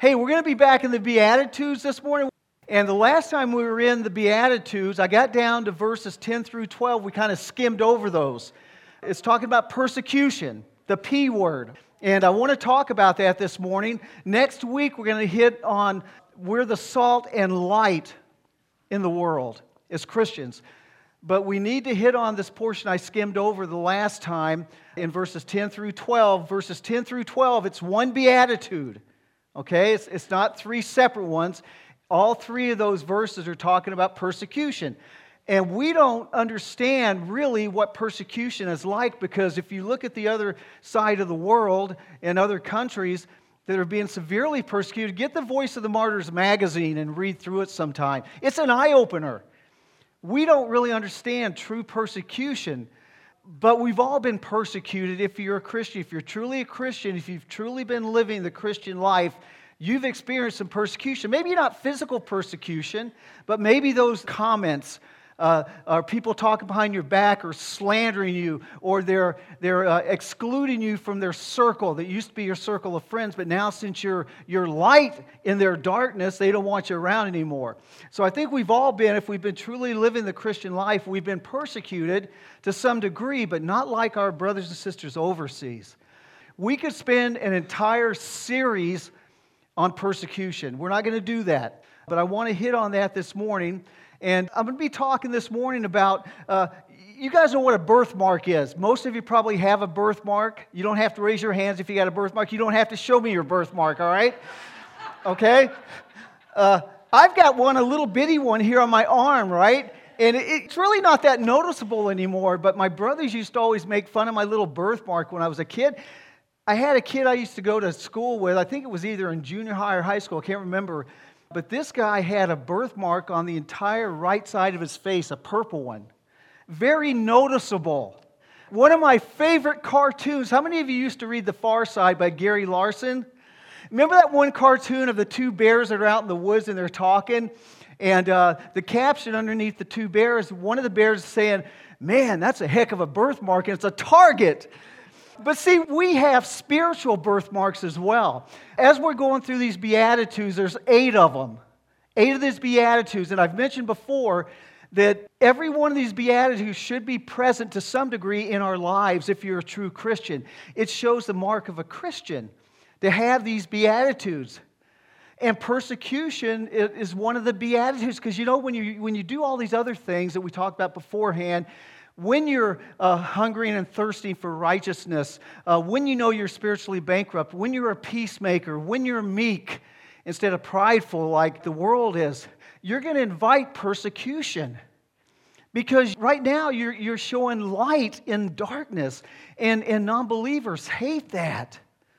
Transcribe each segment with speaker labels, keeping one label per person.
Speaker 1: Hey, we're going to be back in the Beatitudes this morning. And the last time we were in the Beatitudes, I got down to verses 10 through 12. We kind of skimmed over those. It's talking about persecution, the P word. And I want to talk about that this morning. Next week, we're going to hit on we're the salt and light in the world as Christians. But we need to hit on this portion I skimmed over the last time in verses 10 through 12. Verses 10 through 12, it's one beatitude. Okay? It's not three separate ones. All three of those verses are talking about persecution. And we don't understand really what persecution is like, because if you look at the other side of the world and other countries that are being severely persecuted, get the Voice of the Martyrs magazine and read through it sometime. It's an eye-opener. We don't really understand true persecution, but we've all been persecuted if you're a Christian. If you're truly a Christian, if you've truly been living the Christian life, you've experienced some persecution. Maybe not physical persecution, but maybe those comments, or people talking behind your back or slandering you, or they're excluding you from their circle that used to be your circle of friends, but now since you're light in their darkness, they don't want you around anymore. So I think we've all been, if we've been truly living the Christian life, we've been persecuted to some degree, but not like our brothers and sisters overseas. We could spend an entire series on persecution. We're not going to do that, but I want to hit on that this morning. And I'm going to be talking this morning about, you guys know what a birthmark is. Most of you probably have a birthmark. You don't have to raise your hands if you got a birthmark. You don't have to show me your birthmark, all right? Okay? I've got one, a little bitty one here on my arm, right? And it's really not that noticeable anymore, but my brothers used to always make fun of my little birthmark when I was a kid. I had a kid I used to go to school with. I think it was either in junior high or high school. I can't remember. But this guy had a birthmark on the entire right side of his face, a purple one. Very noticeable. One of my favorite cartoons. How many of you used to read The Far Side by Gary Larson? Remember that one cartoon of the two bears that are out in the woods and they're talking? And the caption underneath the two bears, one of the bears is saying, "Man, that's a heck of a birthmark, and it's a target." But see, we have spiritual birthmarks as well. As we're going through these Beatitudes, there's 8 of them. 8 of these Beatitudes. And I've mentioned before that every one of these Beatitudes should be present to some degree in our lives if you're a true Christian. It shows the mark of a Christian to have these Beatitudes. And persecution is one of the Beatitudes, because you know when you do all these other things that we talked about beforehand, when you're hungering and thirsting for righteousness, when you know you're spiritually bankrupt, when you're a peacemaker, when you're meek instead of prideful like the world is, you're going to invite persecution. Because right now you're showing light in darkness, and non-believers hate that.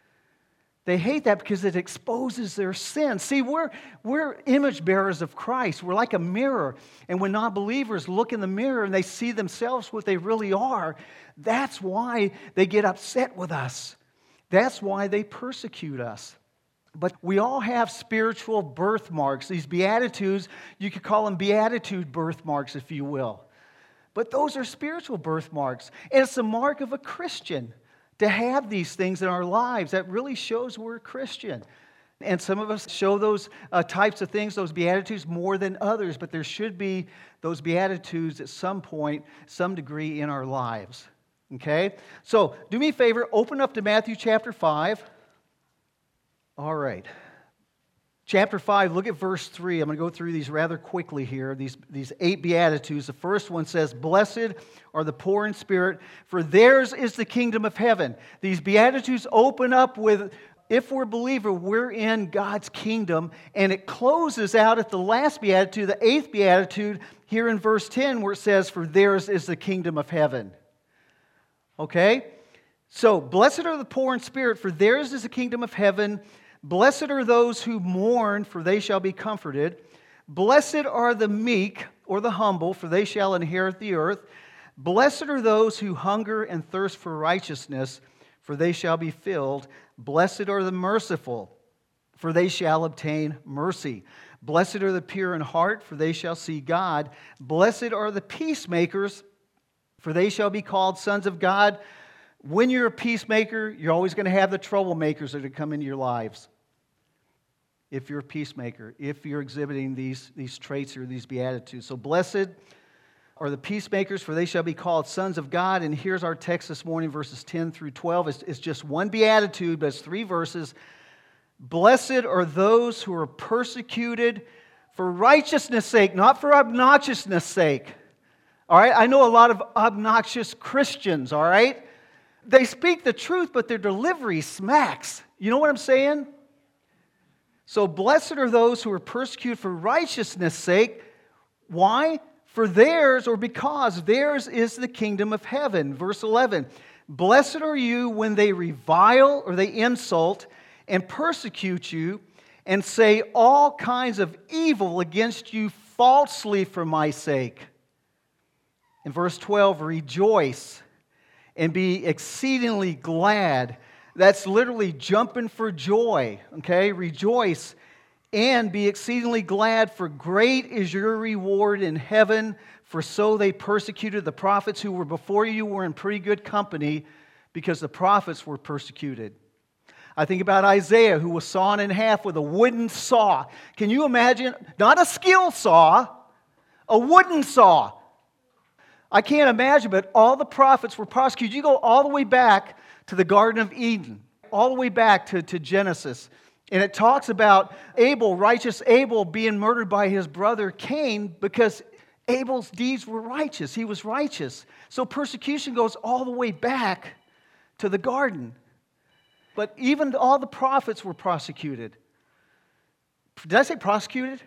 Speaker 1: They hate that because it exposes their sin. See, we're image bearers of Christ. We're like a mirror. And when non-believers look in the mirror and they see themselves what they really are, that's why they get upset with us. That's why they persecute us. But we all have spiritual birthmarks. These Beatitudes, you could call them Beatitude birthmarks, if you will. But those are spiritual birthmarks. And it's the mark of a Christian to have these things in our lives. That really shows we're a Christian. And some of us show those types of things, those Beatitudes, more than others, but there should be those Beatitudes at some point, some degree in our lives. Okay? So, do me a favor, open up to Matthew chapter 5. All right. Chapter 5, look at verse 3. I'm going to go through these rather quickly here, these 8 Beatitudes. The first one says, "Blessed are the poor in spirit, for theirs is the kingdom of heaven." These Beatitudes open up with, if we're a believer, we're in God's kingdom. And it closes out at the last Beatitude, the 8th Beatitude, here in verse 10, where it says, "For theirs is the kingdom of heaven." Okay? So, blessed are the poor in spirit, for theirs is the kingdom of heaven. Blessed are those who mourn, for they shall be comforted. Blessed are the meek, or the humble, for they shall inherit the earth. Blessed are those who hunger and thirst for righteousness, for they shall be filled. Blessed are the merciful, for they shall obtain mercy. Blessed are the pure in heart, for they shall see God. Blessed are the peacemakers, for they shall be called sons of God. When you're a peacemaker, you're always going to have the troublemakers that come into your lives. if you're a peacemaker, if you're exhibiting these traits or these beatitudes. So blessed are the peacemakers, for they shall be called sons of God. And here's our text this morning, verses 10 through 12. It's just one beatitude, but it's 3 verses. Blessed are those who are persecuted for righteousness' sake, not for obnoxiousness' sake. All right? I know a lot of obnoxious Christians, all right? They speak the truth, but their delivery smacks. You know what I'm saying? So blessed are those who are persecuted for righteousness' sake. Why? For theirs, or because theirs is the kingdom of heaven. Verse 11, blessed are you when they revile or they insult and persecute you and say all kinds of evil against you falsely for my sake. In verse 12, rejoice and be exceedingly glad. That's literally jumping for joy, okay? Rejoice and be exceedingly glad, for great is your reward in heaven, for so they persecuted the prophets who were before you. Were in pretty good company because the prophets were persecuted. I think about Isaiah, who was sawn in half with a wooden saw. Can you imagine? Not a skill saw, a wooden saw. I can't imagine, but all the prophets were prosecuted. You go all the way back to the Garden of Eden, all the way back to Genesis. And it talks about Abel, righteous Abel, being murdered by his brother Cain because Abel's deeds were righteous. He was righteous. So persecution goes all the way back to the garden. But even all the prophets were prosecuted. Did I say prosecuted?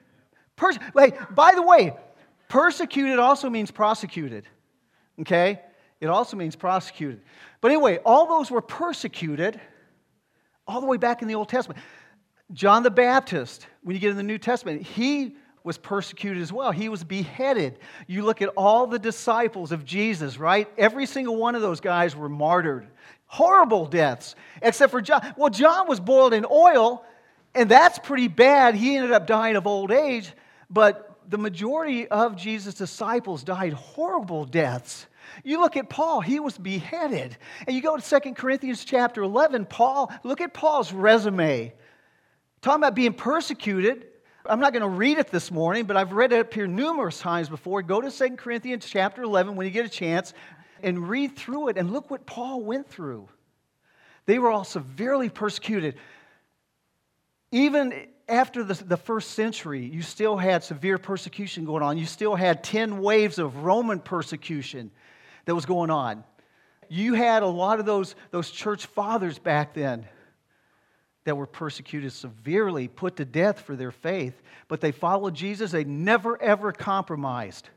Speaker 1: By the way, persecuted also means prosecuted. Okay? It also means prosecuted. But anyway, all those were persecuted all the way back in the Old Testament. John the Baptist, when you get in the New Testament, he was persecuted as well. He was beheaded. You look at all the disciples of Jesus, right? Every single one of those guys were martyred. Horrible deaths, except for John. Well, John was boiled in oil, and that's pretty bad. He ended up dying of old age, but the majority of Jesus' disciples died horrible deaths. You look at Paul, he was beheaded. And you go to 2 Corinthians chapter 11, look at Paul's resume. Talking about being persecuted. I'm not going to read it this morning, but I've read it up here numerous times before. Go to 2 Corinthians chapter 11 when you get a chance and read through it and look what Paul went through. They were all severely persecuted. Even after the first century, you still had severe persecution going on. You still had 10 waves of Roman persecution that was going on. You had a lot of those church fathers back then that were persecuted severely, put to death for their faith, but they followed Jesus. They never, ever compromised.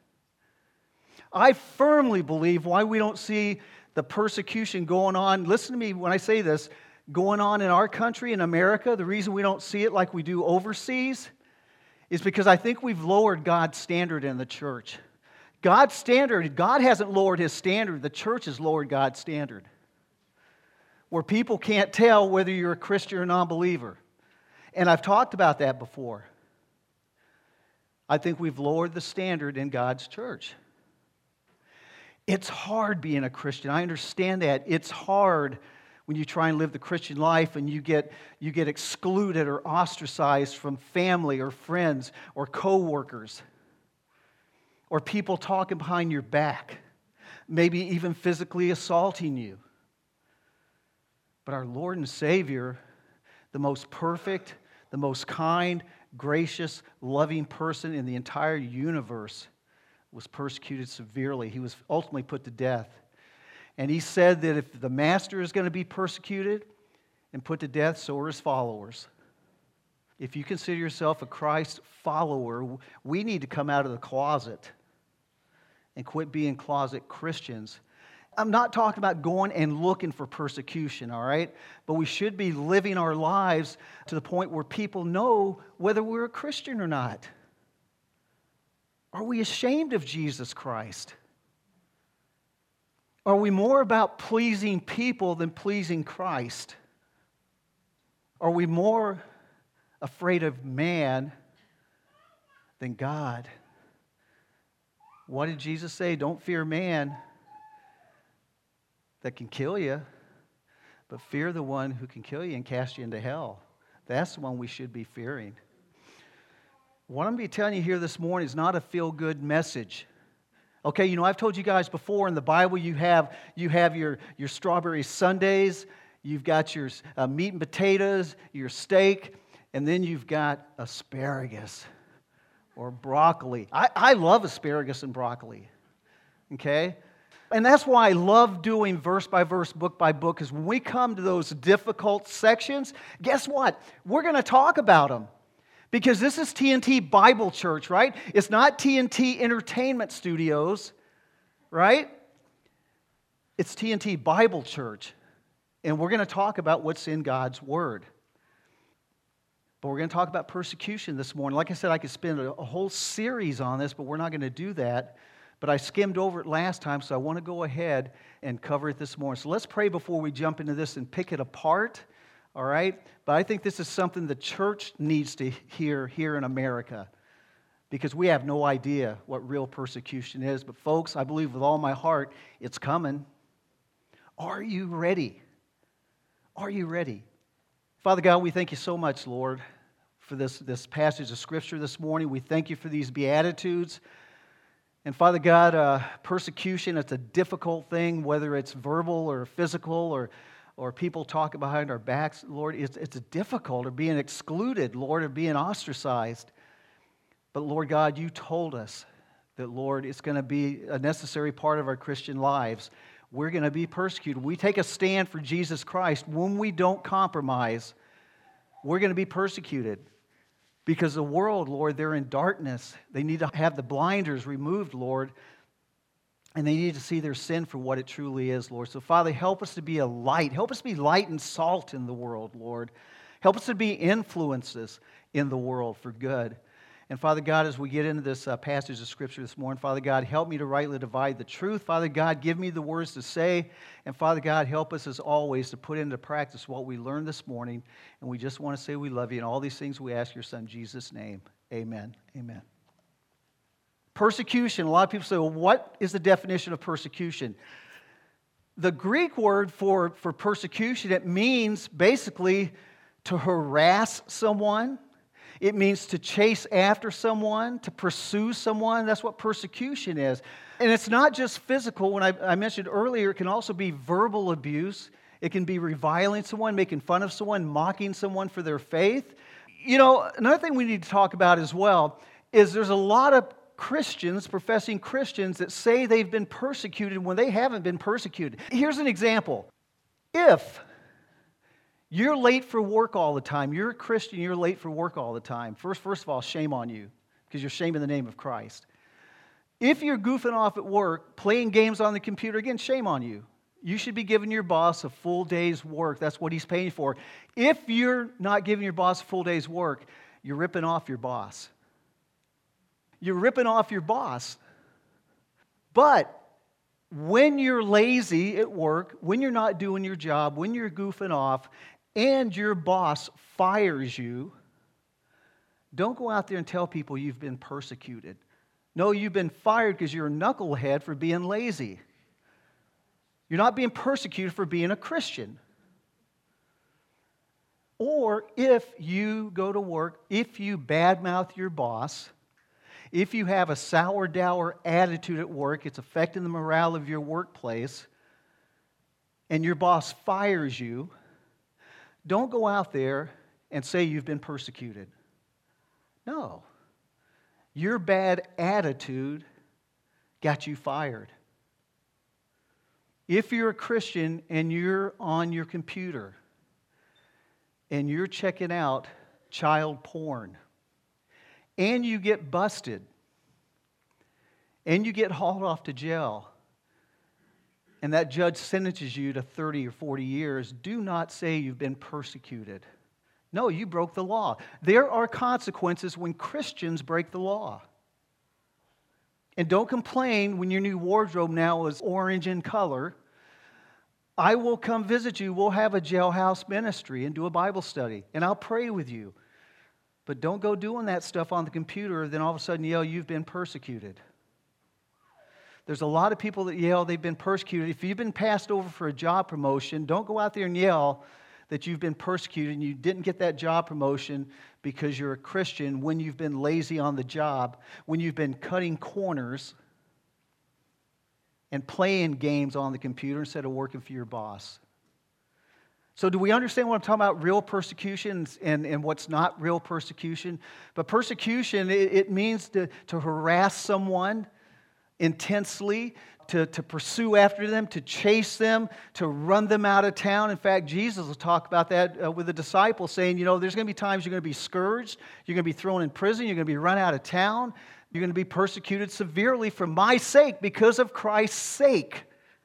Speaker 1: I firmly believe why we don't see the persecution going on, listen to me when I say this, going on in our country, in America, the reason we don't see it like we do overseas is because I think we've lowered God's standard in the church. God's standard, God hasn't lowered His standard, the church has lowered God's standard. Where people can't tell whether you're a Christian or non-believer. And I've talked about that before. I think we've lowered the standard in God's church. It's hard being a Christian. I understand that. It's hard when you try and live the Christian life and you get excluded or ostracized from family or friends or co-workers or people talking behind your back, maybe even physically assaulting you. But our Lord and Savior, the most perfect, the most kind, gracious, loving person in the entire universe, was persecuted severely. He was ultimately put to death. And He said that if the Master is going to be persecuted and put to death, so are His followers. If you consider yourself a Christ follower, we need to come out of the closet and quit being closet Christians. I'm not talking about going and looking for persecution, all right? But we should be living our lives to the point where people know whether we're a Christian or not. Are we ashamed of Jesus Christ? Are we more about pleasing people than pleasing Christ? Are we more afraid of man than God? What did Jesus say? Don't fear man that can kill you, but fear the one who can kill you and cast you into hell. That's the one we should be fearing. What I'm going to be telling you here this morning is not a feel-good message. Okay, I've told you guys before in the Bible you have your strawberry sundaes, you've got your meat and potatoes, your steak, and then you've got asparagus or broccoli. I love asparagus and broccoli, okay? And that's why I love doing verse by verse, book by book, because when we come to those difficult sections, guess what? We're going to talk about them. Because this is TNT Bible Church, right? It's not TNT Entertainment Studios, right? It's TNT Bible Church. And we're going to talk about what's in God's Word. But we're going to talk about persecution this morning. Like I said, I could spend a whole series on this, but we're not going to do that. But I skimmed over it last time, so I want to go ahead and cover it this morning. So let's pray before we jump into this and pick it apart. All right? But I think this is something the church needs to hear here in America because we have no idea what real persecution is. But folks, I believe with all my heart, it's coming. Are you ready? Are you ready? Father God, we thank you so much, Lord, for this passage of Scripture this morning. We thank you for these Beatitudes. And Father God, persecution, it's a difficult thing, whether it's verbal or physical or people talking behind our backs, Lord, it's difficult, or being excluded, Lord, or being ostracized. But Lord God, you told us that, Lord, it's going to be a necessary part of our Christian lives. We're going to be persecuted. We take a stand for Jesus Christ. When we don't compromise, we're going to be persecuted. Because the world, Lord, they're in darkness. They need to have the blinders removed, Lord. And they need to see their sin for what it truly is, Lord. So, Father, help us to be a light. Help us to be light and salt in the world, Lord. Help us to be influences in the world for good. And, Father God, as we get into this passage of Scripture this morning, Father God, help me to rightly divide the truth. Father God, give me the words to say. And, Father God, help us, as always, to put into practice what we learned this morning. And we just want to say we love you. And all these things we ask your Son, Jesus' name. Amen. Amen. Persecution. A lot of people say, well, what is the definition of persecution? The Greek word for persecution, it means basically to harass someone. It means to chase after someone, to pursue someone. That's what persecution is. And it's not just physical. When I mentioned earlier, it can also be verbal abuse. It can be reviling someone, making fun of someone, mocking someone for their faith. Another thing we need to talk about as well is there's a lot of Christians, professing Christians, that say they've been persecuted when they haven't been persecuted. Here's an example. If you're late for work all the time, you're a Christian, you're late for work all the time, first of all, shame on you, because you're shaming the name of Christ. If you're goofing off at work, playing games on the computer, again, shame on you. You should be giving your boss a full day's work. That's what he's paying for. If you're not giving your boss a full day's work, you're ripping off your boss. You're ripping off your boss. But when you're lazy at work, when you're not doing your job, when you're goofing off, and your boss fires you, don't go out there and tell people you've been persecuted. No, you've been fired because you're a knucklehead for being lazy. You're not being persecuted for being a Christian. Or if you go to work, if you badmouth your boss, if you have a sour, dour attitude at work, it's affecting the morale of your workplace, and your boss fires you, don't go out there and say you've been persecuted. No. Your bad attitude got you fired. If you're a Christian and you're on your computer and you're checking out child porn, and you get busted, and you get hauled off to jail, and that judge sentences you to 30 or 40 years, do not say you've been persecuted. No, you broke the law. There are consequences when Christians break the law. And don't complain when your new wardrobe now is orange in color. I will come visit you. We'll have a jailhouse ministry and do a Bible study, and I'll pray with you. But don't go doing that stuff on the computer, then all of a sudden yell, you've been persecuted. There's a lot of people that yell they've been persecuted. If you've been passed over for a job promotion, don't go out there and yell that you've been persecuted and you didn't get that job promotion because you're a Christian, when you've been lazy on the job, when you've been cutting corners and playing games on the computer instead of working for your boss. So do we understand what I'm talking about, real persecution and what's not real persecution? But persecution, it means to harass someone intensely, to pursue after them, to chase them, to run them out of town. In fact, Jesus will talk about that with the disciples, saying, there's going to be times you're going to be scourged, you're going to be thrown in prison, you're going to be run out of town, you're going to be persecuted severely for my sake, because of Christ's sake.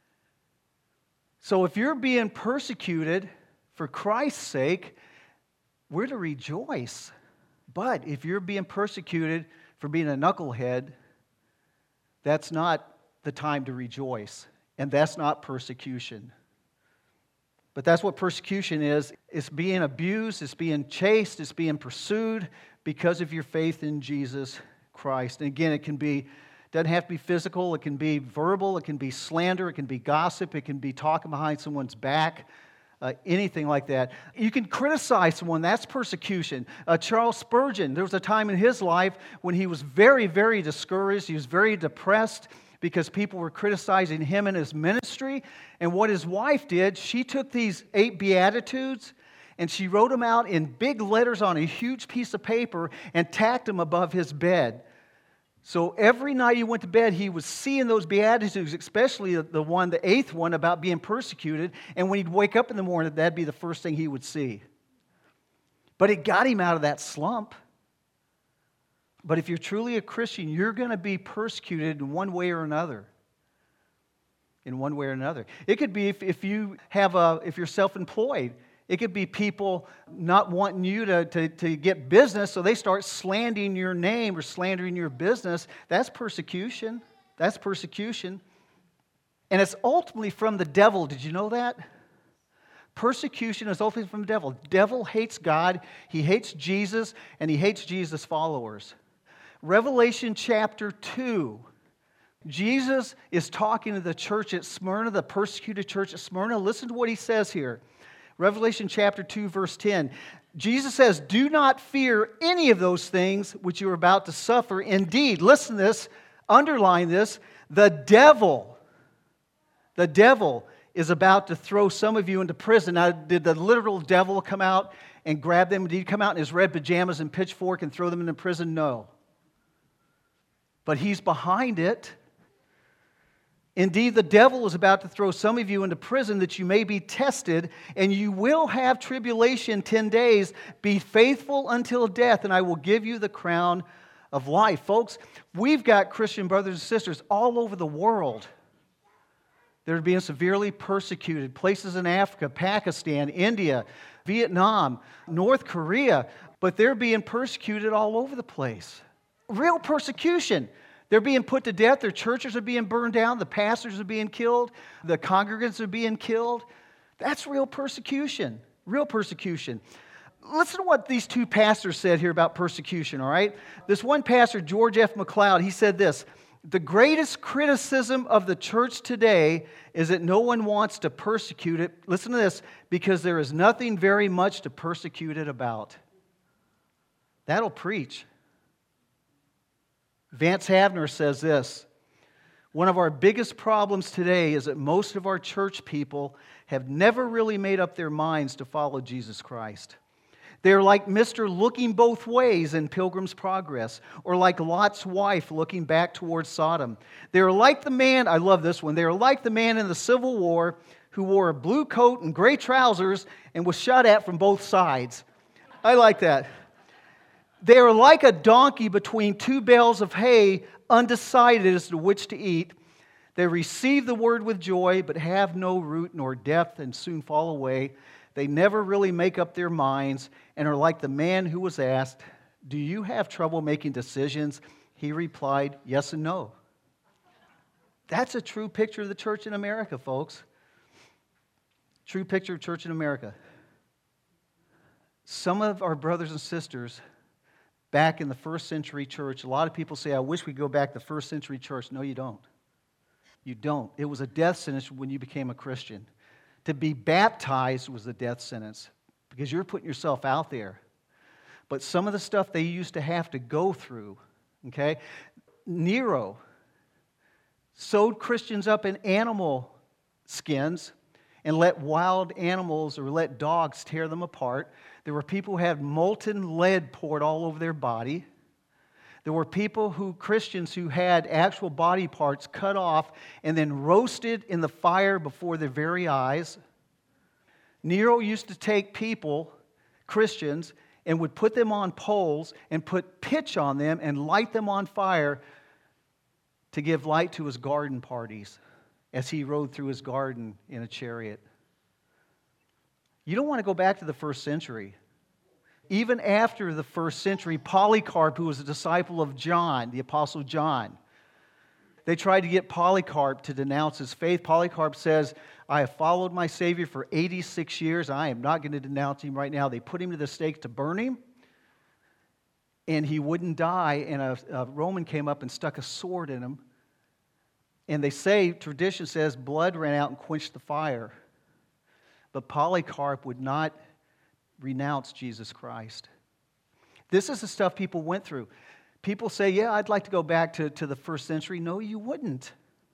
Speaker 1: So if you're being persecuted for Christ's sake, we're to rejoice. But if you're being persecuted for being a knucklehead, that's not the time to rejoice. And that's not persecution. But that's what persecution is. It's being abused, it's being chased, it's being pursued because of your faith in Jesus Christ. And again, doesn't have to be physical, it can be verbal, it can be slander, it can be gossip, it can be talking behind someone's back. Anything like that. You can criticize someone, that's persecution. Charles Spurgeon, there was a time in his life when he was very, very discouraged. He was very depressed because people were criticizing him and his ministry. And what his wife did, she took these 8 Beatitudes and she wrote them out in big letters on a huge piece of paper and tacked them above his bed. So every night he went to bed, he was seeing those Beatitudes, especially the 8th one about being persecuted. And when he'd wake up in the morning, that'd be the first thing he would see. But it got him out of that slump. But if you're truly a Christian, you're going to be persecuted in one way or another. In one way or another. It could be if you're self-employed. It could be people not wanting you to get business, so they start slandering your name or slandering your business. That's persecution. That's persecution. And it's ultimately from the devil. Did you know that? Persecution is ultimately from the devil. The devil hates God, he hates Jesus, and he hates Jesus' followers. Revelation chapter 2. Jesus is talking to the church at Smyrna, the persecuted church at Smyrna. Listen to what he says here. Revelation chapter 2, verse 10. Jesus says, "Do not fear any of those things which you are about to suffer. Indeed," listen to this, underline this, the devil is about to throw some of you into prison. Now, did the literal devil come out and grab them? Did he come out in his red pajamas and pitchfork and throw them into prison? No. But he's behind it. Indeed, the devil is about to throw some of you into prison that you may be tested, and you will have tribulation 10 days. Be faithful until death, and I will give you the crown of life. Folks, we've got Christian brothers and sisters all over the world that are being severely persecuted. Places in Africa, Pakistan, India, Vietnam, North Korea, but they're being persecuted all over the place. Real persecution. They're being put to death. Their churches are being burned down. The pastors are being killed. The congregants are being killed. That's real persecution. Real persecution. Listen to what these 2 pastors said here about persecution, all right? This one pastor, George F. McLeod, he said this: "The greatest criticism of the church today is that no one wants to persecute it." Listen to this: "because there is nothing very much to persecute it about." That'll preach. Vance Havner says this: "One of our biggest problems today is that most of our church people have never really made up their minds to follow Jesus Christ. They're like Mr. Looking Both Ways in Pilgrim's Progress, or like Lot's wife looking back towards Sodom. They're like the man," I love this one, "they're like the man in the Civil War who wore a blue coat and gray trousers and was shot at from both sides." I like that. "They are like a donkey between 2 bales of hay, undecided as to which to eat. They receive the word with joy, but have no root nor depth and soon fall away. They never really make up their minds and are like the man who was asked, 'Do you have trouble making decisions?' He replied, 'Yes and no.'" That's a true picture of the church in America, folks. True picture of church in America. Some of our brothers and sisters back in the first century church, a lot of people say, "I wish we'd go back to the first century church." No, you don't. You don't. It was a death sentence when you became a Christian. To be baptized was a death sentence. because you're putting yourself out there. But some of the stuff they used to have to go through, okay? Nero sewed Christians up in animal skins and let wild animals or let dogs tear them apart. There were people who had molten lead poured all over their body. There were Christians who had actual body parts cut off and then roasted in the fire before their very eyes. Nero used to take people, Christians, and would put them on poles and put pitch on them and light them on fire to give light to his garden parties as he rode through his garden in a chariot. You don't want to go back to the first century. Even after the first century, Polycarp, who was a disciple of John, the Apostle John, they tried to get Polycarp to denounce his faith. Polycarp says, I have followed my Savior for 86 years. I am not going to denounce him right now. They put him to the stake to burn him, and he wouldn't die. And a Roman came up and stuck a sword in him. And they say, tradition says, blood ran out and quenched the fire. But Polycarp would not renounce Jesus Christ. This is the stuff people went through. People say, yeah, I'd like to go back to the first century. No, you wouldn't.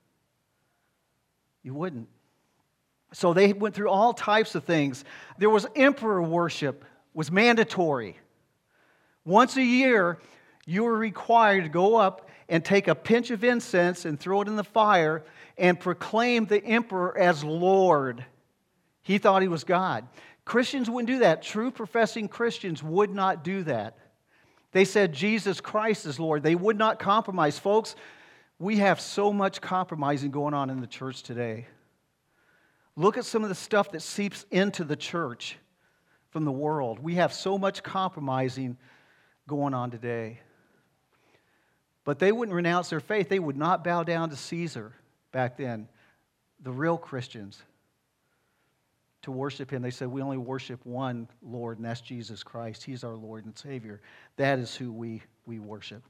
Speaker 1: You wouldn't. So they went through all types of things. There was emperor worship, was mandatory. Once a year, you were required to go up and take a pinch of incense and throw it in the fire and proclaim the emperor as Lord. He thought he was God. Christians wouldn't do that. True professing Christians would not do that. They said Jesus Christ is Lord. They would not compromise. Folks, we have so much compromising going on in the church today. Look at some of the stuff that seeps into the church from the world. We have so much compromising going on today. But they wouldn't renounce their faith. They would not bow down to Caesar back then, the real Christians, to worship him. They said, we only worship one Lord, and that's Jesus Christ. He's our Lord and Savior. That is who we worship.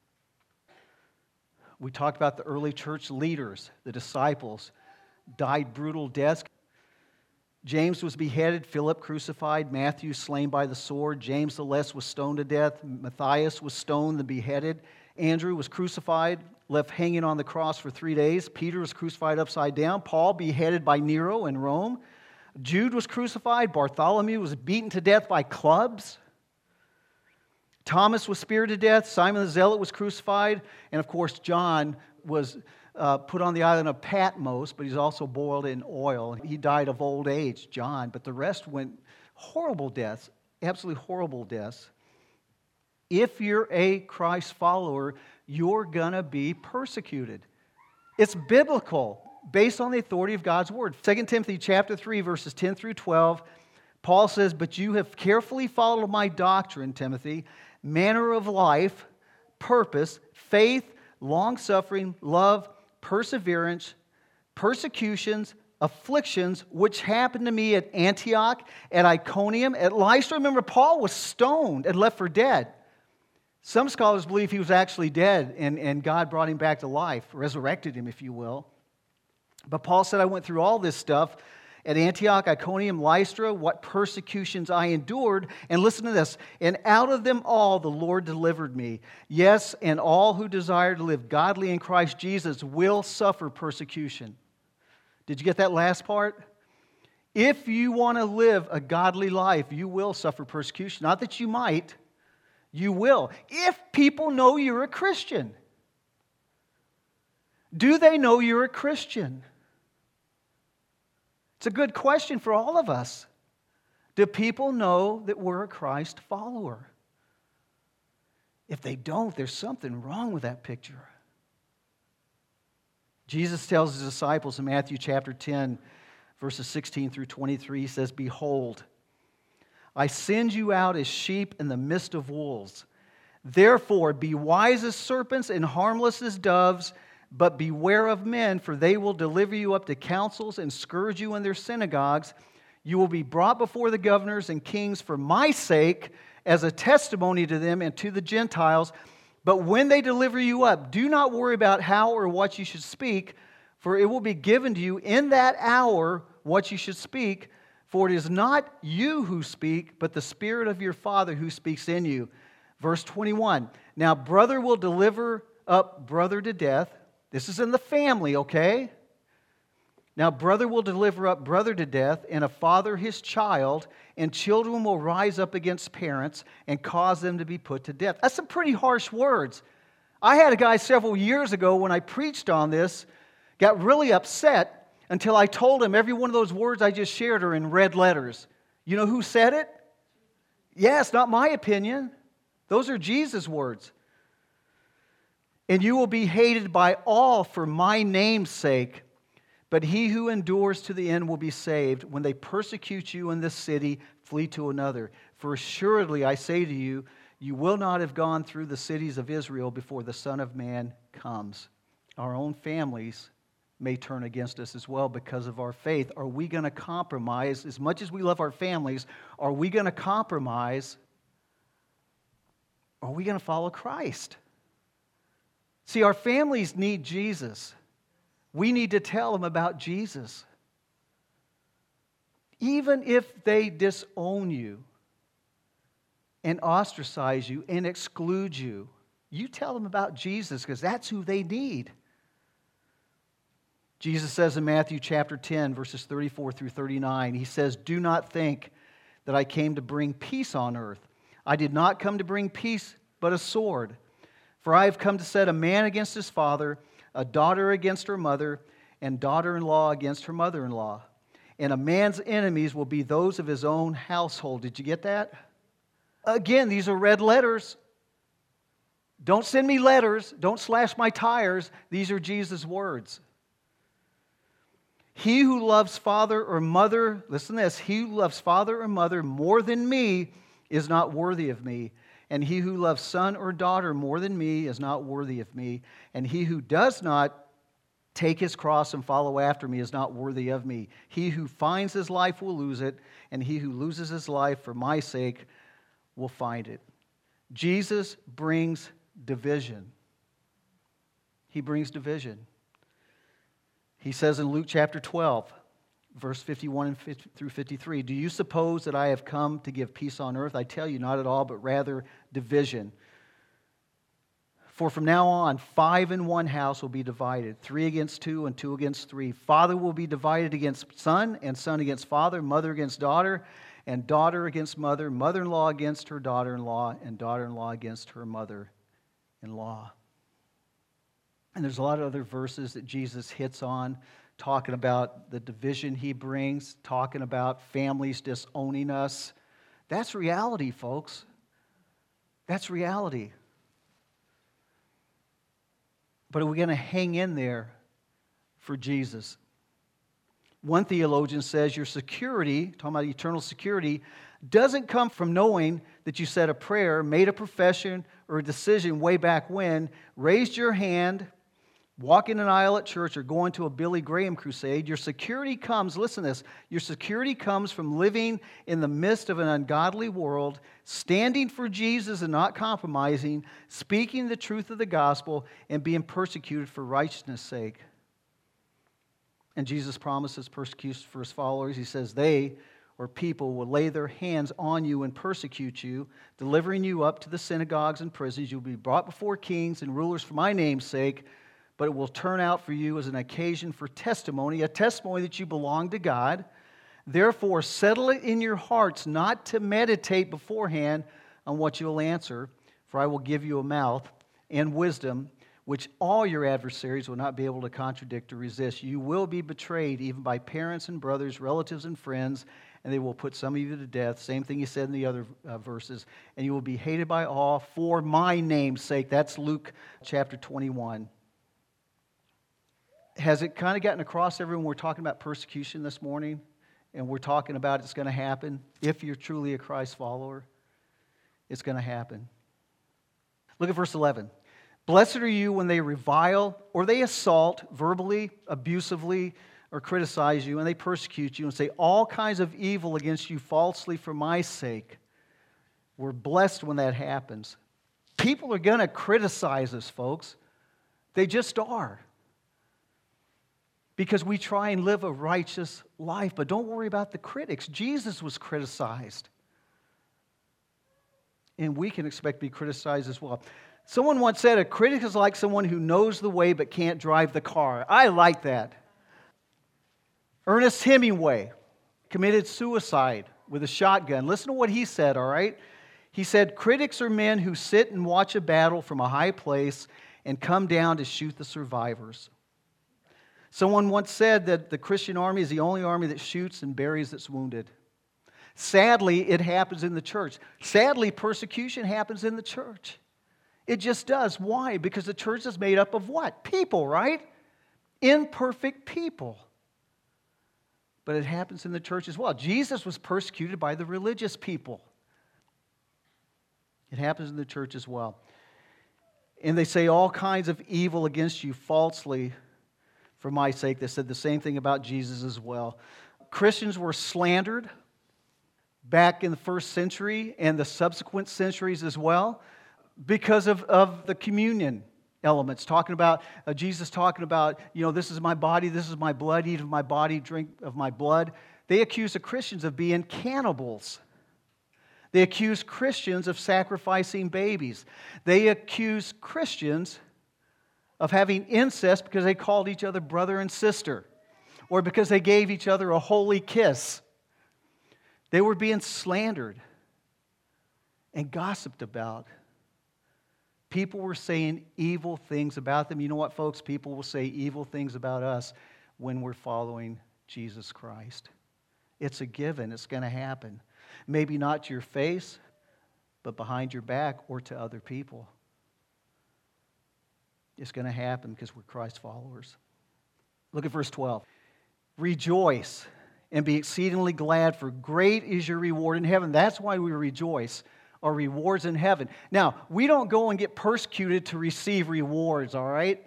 Speaker 1: We talked about the early church leaders, the disciples, died brutal deaths. James was beheaded, Philip crucified, Matthew slain by the sword, James the Less was stoned to death, Matthias was stoned and beheaded, Andrew was crucified, left hanging on the cross for 3 days, Peter was crucified upside down, Paul beheaded by Nero in Rome, Jude was crucified, Bartholomew was beaten to death by clubs, Thomas was speared to death, Simon the Zealot was crucified, and of course John was put on the island of Patmos, but he's also boiled in oil. He died of old age, John, but the rest went horrible deaths, absolutely horrible deaths. If you're a Christ follower, you're going to be persecuted. It's biblical, based on the authority of God's Word. 2 Timothy chapter 3, verses 10 through 12, Paul says, but you have carefully followed my doctrine, Timothy, manner of life, purpose, faith, long-suffering, love, perseverance, persecutions, afflictions, which happened to me at Antioch, at Iconium, at Lystra. Remember, Paul was stoned and left for dead. Some scholars believe he was actually dead, and God brought him back to life, resurrected him, if you will. But Paul said, I went through all this stuff at Antioch, Iconium, Lystra, what persecutions I endured. And listen to this. And out of them all the Lord delivered me. Yes, and all who desire to live godly in Christ Jesus will suffer persecution. Did you get that last part? If you want to live a godly life, you will suffer persecution. Not that you might, you will. If people know you're a Christian. Do they know you're a Christian? It's a good question for all of us. Do people know that we're a Christ follower? If they don't, there's something wrong with that picture. Jesus tells his disciples in Matthew chapter 10, verses 16 through 23, he says, behold, I send you out as sheep in the midst of wolves. Therefore, be wise as serpents and harmless as doves. But beware of men, for they will deliver you up to councils and scourge you in their synagogues. You will be brought before the governors and kings for my sake as a testimony to them and to the Gentiles. But when they deliver you up, do not worry about how or what you should speak, for it will be given to you in that hour what you should speak. For it is not you who speak, but the Spirit of your Father who speaks in you. Verse 21, now brother will deliver up brother to death. This is in the family, okay? Now brother will deliver up brother to death, and a father his child, and children will rise up against parents and cause them to be put to death. That's some pretty harsh words. I had a guy several years ago when I preached on this, got really upset until I told him every one of those words I just shared are in red letters. You know who said it? Yes, not my opinion. Those are Jesus' words. And you will be hated by all for my name's sake, but he who endures to the end will be saved. When they persecute you in this city, flee to another. For assuredly I say to you, you will not have gone through the cities of Israel before the Son of Man comes. Our own families may turn against us as well because of our faith. Are we going to compromise? As much as we love our families, are we going to compromise? Are we going to follow Christ? See, our families need Jesus. We need to tell them about Jesus. Even if they disown you and ostracize you and exclude you, you tell them about Jesus because that's who they need. Jesus says in Matthew chapter 10, verses 34 through 39, he says, do not think that I came to bring peace on earth. I did not come to bring peace, but a sword. For I have come to set a man against his father, a daughter against her mother, and daughter-in-law against her mother-in-law. And a man's enemies will be those of his own household. Did you get that? Again, these are red letters. Don't send me letters. Don't slash my tires. These are Jesus' words. He who loves father or mother, listen to this, he who loves father or mother more than me is not worthy of me. And he who loves son or daughter more than me is not worthy of me. And he who does not take his cross and follow after me is not worthy of me. He who finds his life will lose it, and he who loses his life for my sake will find it. Jesus brings division. He brings division. He says in Luke chapter 12, verse 51 through 53, do you suppose that I have come to give peace on earth? I tell you, not at all, but rather division. For from now on, 5 in one house will be divided, 3 against 2 and 2 against 3. Father will be divided against son, and son against father, mother against daughter, and daughter against mother, mother-in-law against her daughter-in-law, and daughter-in-law against her mother-in-law. And there's a lot of other verses that Jesus hits on, talking about the division he brings, talking about families disowning us. That's reality, folks. That's reality. But are we going to hang in there for Jesus? One theologian says your security, talking about eternal security, doesn't come from knowing that you said a prayer, made a profession or a decision way back when, raised your hand, walking an aisle at church, or going to a Billy Graham crusade. Your security comes, listen to this, your security comes from living in the midst of an ungodly world, standing for Jesus and not compromising, speaking the truth of the gospel, and being persecuted for righteousness' sake. And Jesus promises persecution for his followers. He says they, or people, will lay their hands on you and persecute you, delivering you up to the synagogues and prisons. You'll be brought before kings and rulers for my name's sake, but it will turn out for you as an occasion for testimony, a testimony that you belong to God. Therefore, settle it in your hearts not to meditate beforehand on what you'll answer, for I will give you a mouth and wisdom, which all your adversaries will not be able to contradict or resist. You will be betrayed even by parents and brothers, relatives and friends, and they will put some of you to death. Same thing he said in the other verses. And you will be hated by all for my name's sake. That's Luke chapter 21. Has it kind of gotten across everyone? We're talking about persecution this morning, and we're talking about it's going to happen. If you're truly a Christ follower, it's going to happen. Look at verse 11. Blessed are you when they revile or they assault verbally, abusively, or criticize you, and they persecute you and say all kinds of evil against you falsely for my sake. We're blessed when that happens. People are going to criticize us, folks. They just are. because we try and live a righteous life. But don't worry about the critics. Jesus was criticized. And we can expect to be criticized as well. Someone once said, a critic is like someone who knows the way but can't drive the car. I like that. Ernest Hemingway committed suicide with a shotgun. Listen to what he said, all right? He said, critics are men who sit and watch a battle from a high place and come down to shoot the survivors. Someone once said that the Christian army is the only army that shoots and buries its wounded. Sadly, it happens in the church. Sadly, persecution happens in the church. It just does. Why? Because the church is made up of what? People, right? Imperfect people. But it happens in the church as well. Jesus was persecuted by the religious people. It happens in the church as well. And they say all kinds of evil against you falsely for my sake. They said the same thing about Jesus as well. Christians were slandered back in the first century and the subsequent centuries as well because of the communion elements. Talking about, Jesus talking about, this is my body, this is my blood, eat of my body, drink of my blood. They accuse the Christians of being cannibals. They accuse Christians of sacrificing babies. They accuse Christians of having incest because they called each other brother and sister, or because they gave each other a holy kiss. They were being slandered and gossiped about. People were saying evil things about them. You know what, folks? People will say evil things about us when we're following Jesus Christ. It's a given. It's going to happen. Maybe not to your face, but behind your back or to other people. It's going to happen because we're Christ followers. Look at verse 12. Rejoice and be exceedingly glad, for great is your reward in heaven. That's why we rejoice. Our rewards in heaven. Now, we don't go and get persecuted to receive rewards, all right?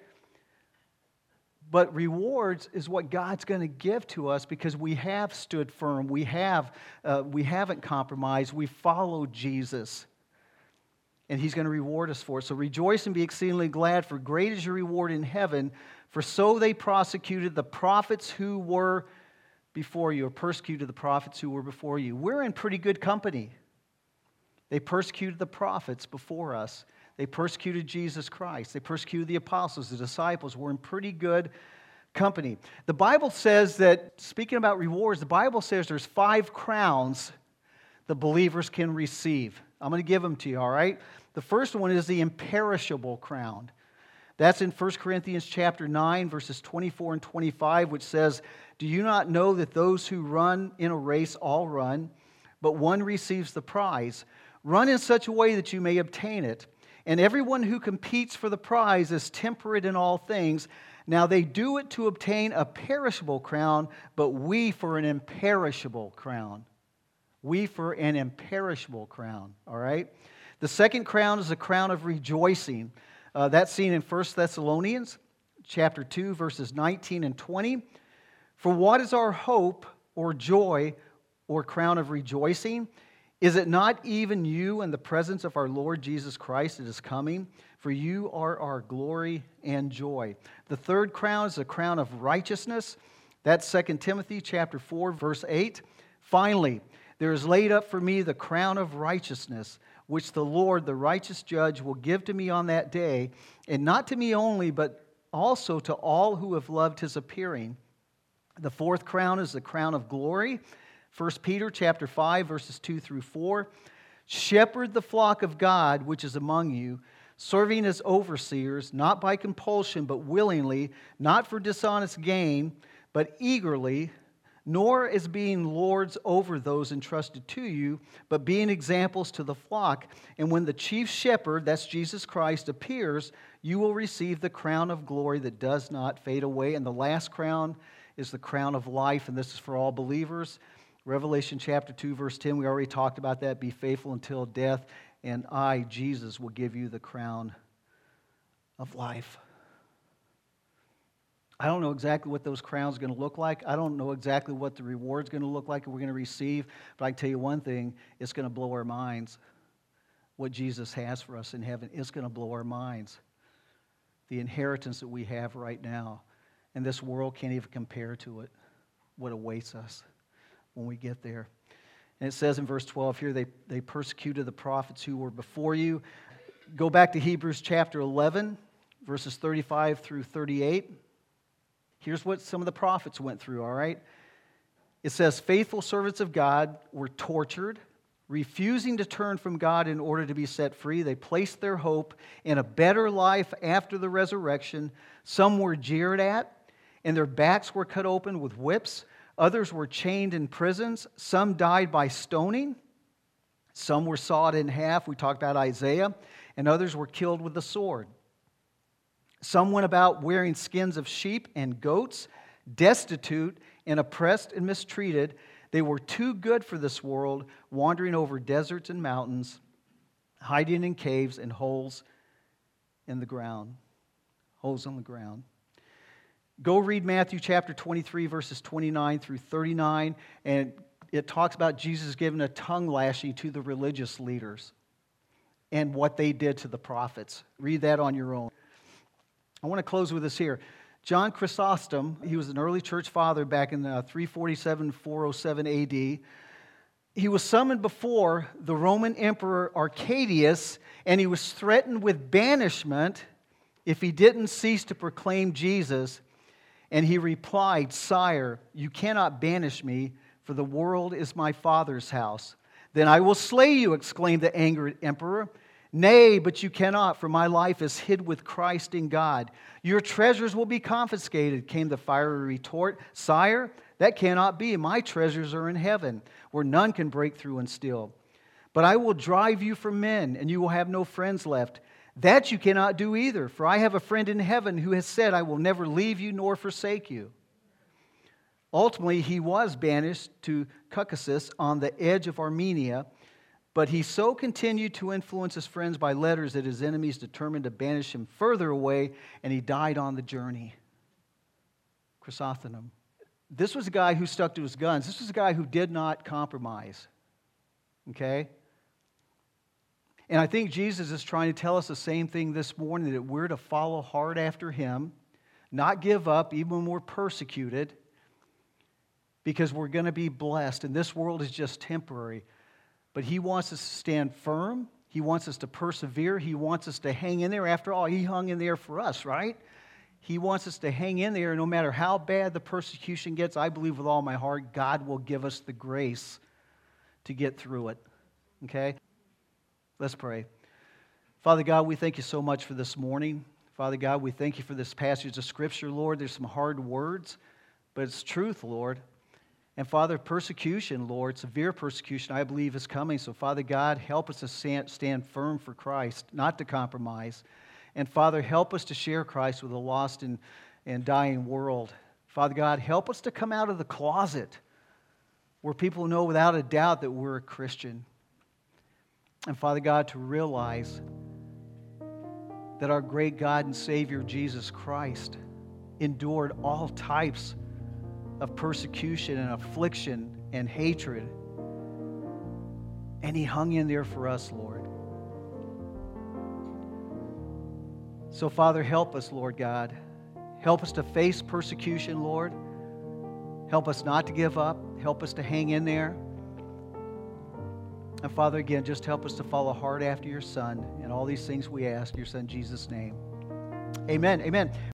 Speaker 1: But rewards is what God's going to give to us because we have stood firm. We haven't compromised. We followed Jesus. And He's going to reward us for it. So rejoice and be exceedingly glad, for great is your reward in heaven. For so they persecuted the prophets who were before you, or persecuted the prophets who were before you. We're in pretty good company. They persecuted the prophets before us. They persecuted Jesus Christ. They persecuted the apostles, the disciples. We're in pretty good company. The Bible says that, speaking about rewards, the Bible says there's 5 crowns the believers can receive. I'm going to give them to you, all right? The first one is the imperishable crown. That's in 1 Corinthians chapter 9, verses 24 and 25, which says, do you not know that those who run in a race all run, but one receives the prize? Run in such a way that you may obtain it. And everyone who competes for the prize is temperate in all things. Now they do it to obtain a perishable crown, but we for an imperishable crown. We for an imperishable crown, all right? The second crown is a crown of rejoicing. That's seen in 1 Thessalonians chapter 2, verses 19 and 20. For what is our hope or joy or crown of rejoicing? Is it not even you in the presence of our Lord Jesus Christ that is coming? For you are our glory and joy. The third crown is a crown of righteousness. That's 2 Timothy chapter 4, verse 8. Finally, there is laid up for me the crown of righteousness, which the Lord, the righteous judge, will give to me on that day, and not to me only, but also to all who have loved His appearing. The fourth crown is the crown of glory. 1 Peter chapter 5, verses 2 through 4. Shepherd the flock of God which is among you, serving as overseers, not by compulsion, but willingly, not for dishonest gain, but eagerly, nor as being lords over those entrusted to you, but being examples to the flock. And when the chief shepherd, that's Jesus Christ, appears, you will receive the crown of glory that does not fade away. And the last crown is the crown of life, and this is for all believers. Revelation chapter 2, verse 10, we already talked about that. Be faithful until death, and I, Jesus, will give you the crown of life. I don't know exactly what those crowns are going to look like. I don't know exactly what the reward's going to look like and we're going to receive. But I can tell you one thing, it's going to blow our minds. What Jesus has for us in heaven, it's going to blow our minds. The inheritance that we have right now. And this world can't even compare to it, what awaits us when we get there. And it says in verse 12 here, they persecuted the prophets who were before you. Go back to Hebrews chapter 11, verses 35 through 38. Here's what some of the prophets went through, all right? It says, faithful servants of God were tortured, refusing to turn from God in order to be set free. They placed their hope in a better life after the resurrection. Some were jeered at, and their backs were cut open with whips. Others were chained in prisons. Some died by stoning. Some were sawed in half. We talked about Isaiah. And others were killed with the sword. Some went about wearing skins of sheep and goats, destitute and oppressed and mistreated. They were too good for this world, wandering over deserts and mountains, hiding in caves and holes in the ground. Holes in the ground. Go read Matthew chapter 23, verses 29 through 39, and it talks about Jesus giving a tongue lashing to the religious leaders and what they did to the prophets. Read that on your own. I want to close with this here. John Chrysostom, he was an early church father back in 347-407 AD. He was summoned before the Roman Emperor Arcadius, and he was threatened with banishment if he didn't cease to proclaim Jesus. And he replied, Sire, you cannot banish me, for the world is my Father's house. Then I will slay you, exclaimed the angered emperor. Nay, but you cannot, for my life is hid with Christ in God. Your treasures will be confiscated, came the fiery retort. Sire, that cannot be. My treasures are in heaven, where none can break through and steal. But I will drive you from men, and you will have no friends left. That you cannot do either, for I have a friend in heaven who has said, I will never leave you nor forsake you. Ultimately, he was banished to Caucasus on the edge of Armenia, but he so continued to influence his friends by letters that his enemies determined to banish him further away, and he died on the journey. Chrysostom. This was a guy who stuck to his guns. This was a guy who did not compromise. Okay? And I think Jesus is trying to tell us the same thing this morning, that we're to follow hard after Him, not give up even when we're persecuted, because we're going to be blessed. And this world is just temporary. But He wants us to stand firm. He wants us to persevere. He wants us to hang in there. After all, He hung in there for us, right? He wants us to hang in there. No matter how bad the persecution gets, I believe with all my heart, God will give us the grace to get through it. Okay? Let's pray. Father God, we thank You so much for this morning. Father God, we thank You for this passage of Scripture, Lord. There's some hard words, but it's truth, Lord. And Father, persecution, Lord, severe persecution, I believe is coming. So Father God, help us to stand firm for Christ, not to compromise. And Father, help us to share Christ with a lost and dying world. Father God, help us to come out of the closet where people know without a doubt that we're a Christian. And Father God, to realize that our great God and Savior, Jesus Christ, endured all types of persecution and affliction and hatred. And He hung in there for us, Lord. So, Father, help us, Lord God. Help us to face persecution, Lord. Help us not to give up. Help us to hang in there. And Father, again, just help us to follow hard after Your Son. And all these things we ask in Your Son, Jesus' name. Amen. Amen.